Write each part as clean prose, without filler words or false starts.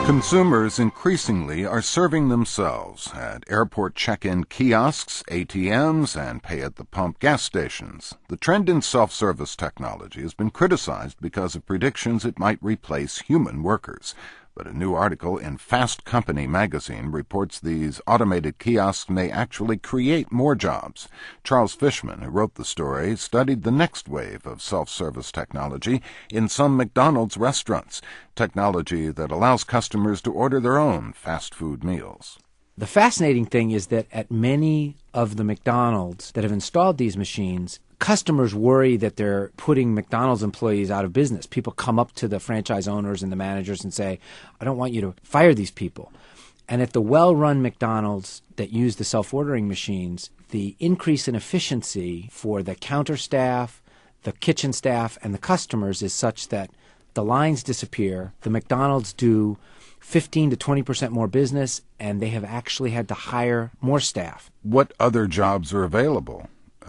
Consumers increasingly are serving themselves at airport check-in kiosks, ATMs, and pay-at-the-pump gas stations. The trend in self-service technology has been criticized because of predictions it might replace human workers. But a new article in Fast Company magazine reports these automated kiosks may actually create more jobs. Charles Fishman, who wrote the story, studied the next wave of self-service technology in some McDonald's restaurants, technology that allows customers to order their own fast food meals. The fascinating thing is that at many of the McDonald's that have installed these machines, customers worry that they're putting McDonald's employees out of business. People come up to the franchise owners and the managers and say, I don't want you to fire these people. And at the well-run McDonald's that use the self-ordering machines, the increase in efficiency for the counter staff, the kitchen staff, and the customers is such that the lines disappear. The McDonald's do 15 to 20% more business, and they have actually had to hire more staff. What other jobs are available?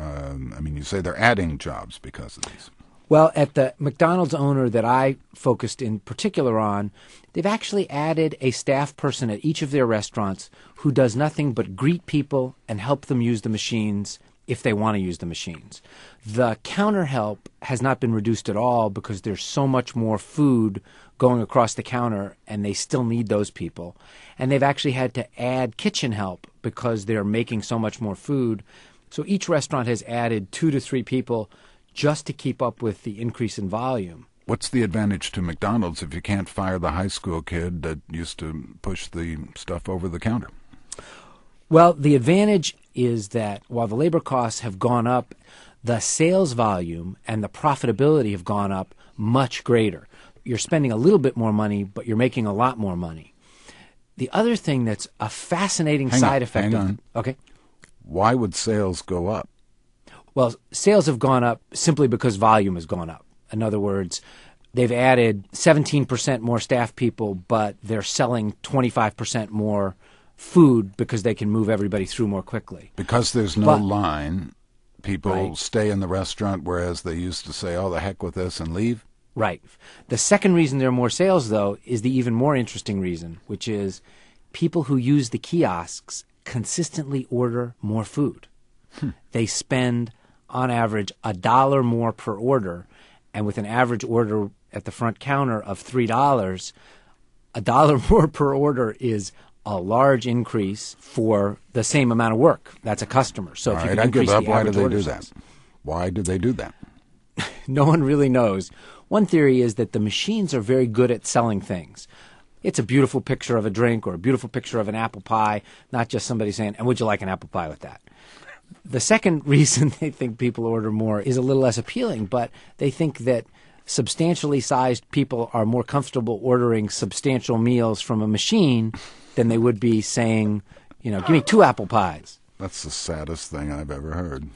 You say they're adding jobs because of these. Well, at the McDonald's owner that I focused in particular on, they've actually added a staff person at each of their restaurants who does nothing but greet people and help them use the machines if they want to use the machines. The counter help has not been reduced at all because there's so much more food going across the counter, and they still need those people. And they've actually had to add kitchen help because they're making so much more food. So each restaurant has added 2 to 3 people just to keep up with the increase in volume. What's the advantage to McDonald's if you can't fire the high school kid that used to push the stuff over the counter? Well, the advantage is that while the labor costs have gone up, the sales volume and the profitability have gone up much greater. You're spending a little bit more money, but you're making a lot more money. The other thing that's a fascinating side effect Hang on. Okay. Why would sales go up? Well, sales have gone up simply because volume has gone up. In other words, they've added 17% more staff people, but they're selling 25% more food because they can move everybody through more quickly. Because there's no line, people Right. stay in the restaurant, whereas they used to say, oh, the heck with this, and leave? Right. The second reason there are more sales, though, is the even more interesting reason, which is people who use the kiosks consistently order more food. They spend, on average, $1 more per order, and with an average order at the front counter of $3, $1 more per order is a large increase for the same amount of work. That's a customer. So All if right, you I can give increase up. the Why do average they order do size. that? Why do they do that? No one really knows. One theory is that the machines are very good at selling things. It's a beautiful picture of a drink or a beautiful picture of an apple pie, not just somebody saying, and would you like an apple pie with that? The second reason they think people order more is a little less appealing, but they think that substantially sized people are more comfortable ordering substantial meals from a machine than they would be saying, give me 2 apple pies. That's the saddest thing I've ever heard.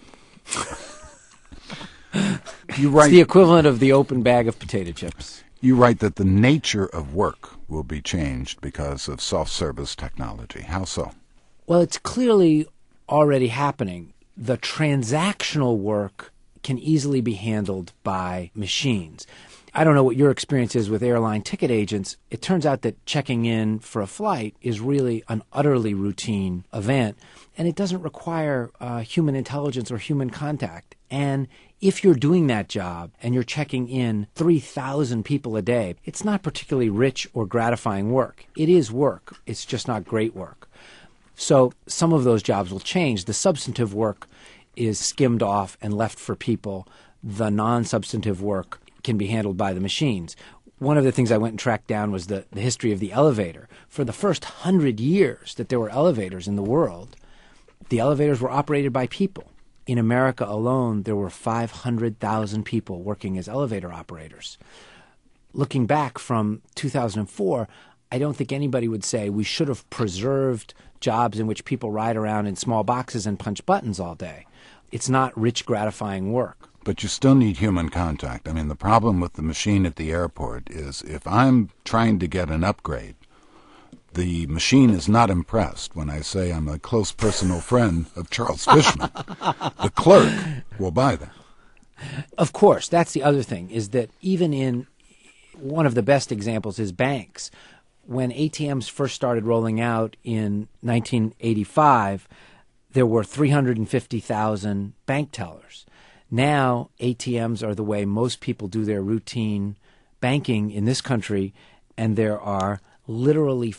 It's the equivalent of the open bag of potato chips. You write that the nature of work will be changed because of self-service technology. How so? Well, it's clearly already happening. The transactional work can easily be handled by machines. I don't know what your experience is with airline ticket agents. It turns out that checking in for a flight is really an utterly routine event, and it doesn't require human intelligence or human contact. And if you're doing that job and you're checking in 3,000 people a day, it's not particularly rich or gratifying work. It is work. It's just not great work. So some of those jobs will change. The substantive work is skimmed off and left for people. The non-substantive work can be handled by the machines. One of the things I went and tracked down was the history of the elevator. For the first 100 years that there were elevators in the world, the elevators were operated by people. In America alone, there were 500,000 people working as elevator operators. Looking back from 2004, I don't think anybody would say we should have preserved jobs in which people ride around in small boxes and punch buttons all day. It's not rich, gratifying work. But you still need human contact. The problem with the machine at the airport is if I'm trying to get an upgrade, the machine is not impressed when I say I'm a close personal friend of Charles Fishman. The clerk will buy that. Of course, that's the other thing, is that even in one of the best examples is banks. when ATMs first started rolling out in 1985, there were 350,000 bank tellers. Now, ATMs are the way most people do their routine banking in this country, and there are literally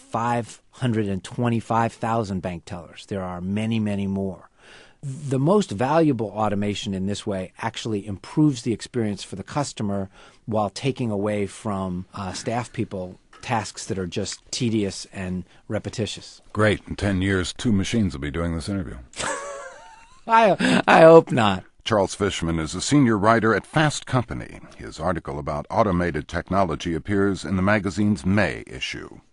525,000 bank tellers. There are many, many more. The most valuable automation in this way actually improves the experience for the customer while taking away from staff people tasks that are just tedious and repetitious. Great. In 10 years, 2 machines will be doing this interview. I hope not. Charles Fishman is a senior writer at Fast Company. His article about automated technology appears in the magazine's May issue.